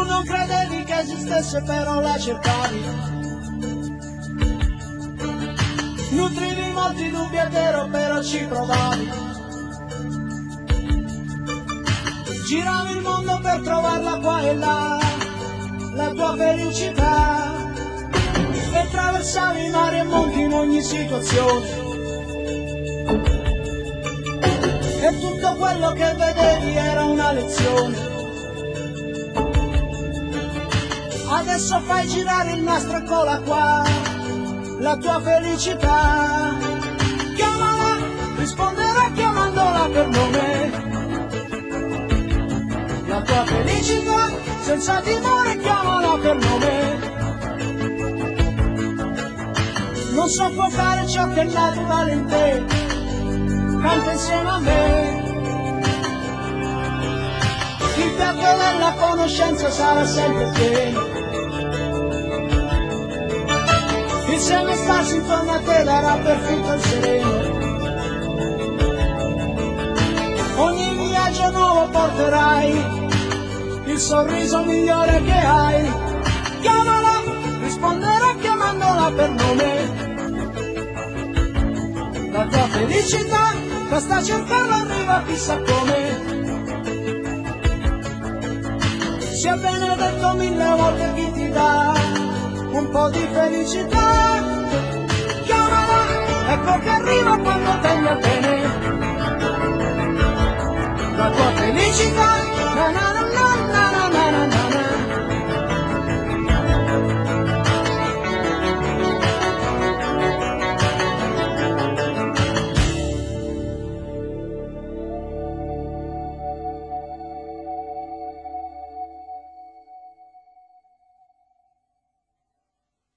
non credevi che esistesse, però la cercavi. Nutrivi molti dubbi, è vero, però ci provavi. Giravi il mondo per trovarla qua e là, la tua felicità. E attraversavi mari e monti in ogni situazione. E tutto quello che vedevi era una lezione. Adesso fai girare il nastro, eccola qua, la tua felicità. Chiamala, risponderà chiamandola per nome. La tua felicità, senza timore, chiamala per nome. Non soffocare ciò che è naturale in te, canta insieme a me. Il piatto della conoscenza sarà sempre pieno. Insieme starsi intorno a te darà perfitto il sereno. Ogni viaggio nuovo porterai il sorriso migliore che hai. Chiamala, risponderà chiamandola per nome. La tua felicità, basta cercarla, arriva chissà come. Sia benedetto mille volte chi ti dà un po' di felicità. Chiamala, ecco che arriva quando te ne bene. La tua felicità, na na na.